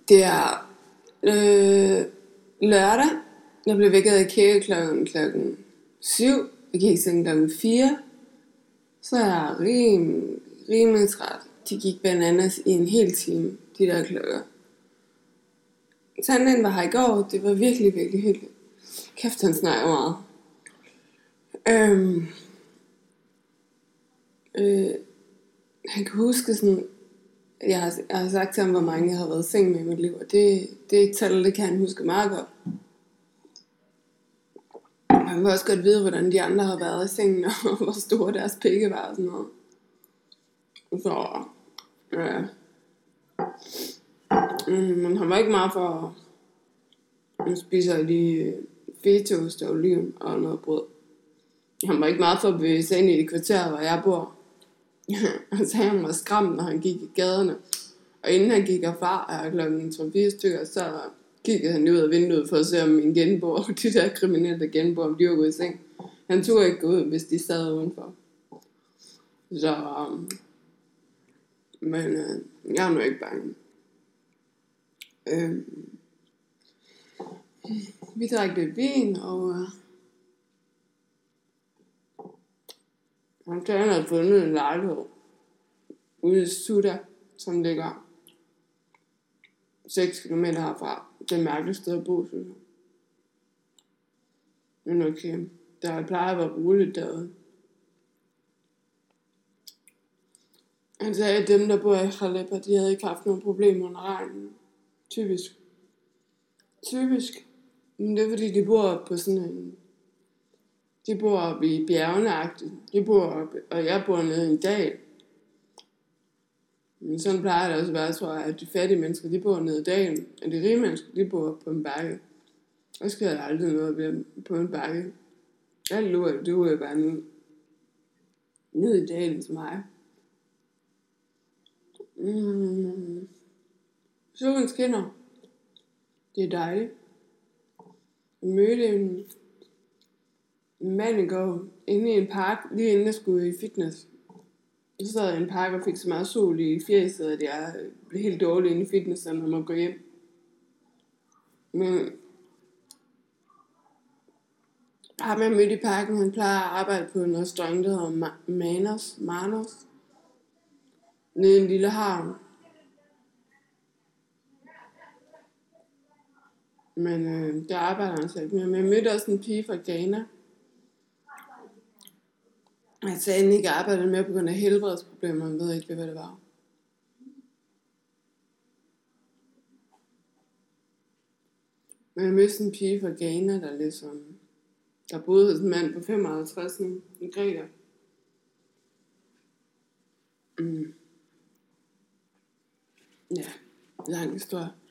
Det er lørdag. Jeg blev vækket af Kære klokken 7. Jeg gik i seng klokken 4. Så er jeg rimelig træt. De gik bananas i en hel time, de der klokker. Tanden var her i går. Det var virkelig, virkelig hyggeligt. Kæft, han snakker meget. Han kan huske sådan, jeg har sagt til ham, hvor mange jeg har været i seng med i mit liv, og det tal, det kan han huske meget godt. Han vil også godt vide, hvordan de andre har været i sengen, og hvor store deres pikke var og sådan noget. Så, ja. Men han var ikke meget for at spise de fetost og oliven og noget brød. Han var ikke meget for at bevæge sig ind i det kvarter, hvor jeg bor. Han sagde, han var skræmt, når han gik i gaderne. Og inden han gik herfra klokken 3-4 stykker, så kiggede han ud af vinduet for at se, om min genboer, de der kriminelle genboer, om de var gået i seng. Han turde ikke gå ud, hvis de sad udenfor. Så, men jeg er nu ikke bange. Vi drak lidt vin, og han havde fundet en lejlighed ude i Suda, som ligger 6 km herfra. Det er mærkeligt sted at bo, synes jeg. Men okay, der plejer at være roligt derude. Han sagde, at dem, der bor i Khaleba, de havde ikke haft nogen problemer under regnen. Typisk. Men det er fordi, de bor på sådan en... De bor oppe i bjergene-agtigt. De bor oppe, og jeg bor nede i en dal. Men sådan plejer det også at være, tror jeg, at de fattige mennesker, de bor nede i dalen. Og de rige mennesker, de bor på en bakke. Og så sker der aldrig noget at blive på en bakke. Alt lort, du er bare nede i dalen til mig. Solen skinner. Det er dejligt. Jeg mødte en mand i går inde i en park, lige inden jeg skulle i fitness. Så sad jeg i en park og fik så meget sol i fjeset, at jeg blev helt dårlig inde i fitness, og måtte gå hjem. Men ham jeg mødte i parken, han plejer at arbejde på en restaurant, der hedder Manos. Nede i en lille havn. Men der arbejder han så ikke mere. Men jeg mødte også en pige fra Ghana. Jeg sagde, at han ikke arbejdede mere på grund af helbredsproblemer. Han ved ikke, hvad det var. Men jeg mødte en pige fra Ghana, der boede hos en mand på 55, en græker. Ja, lang historie.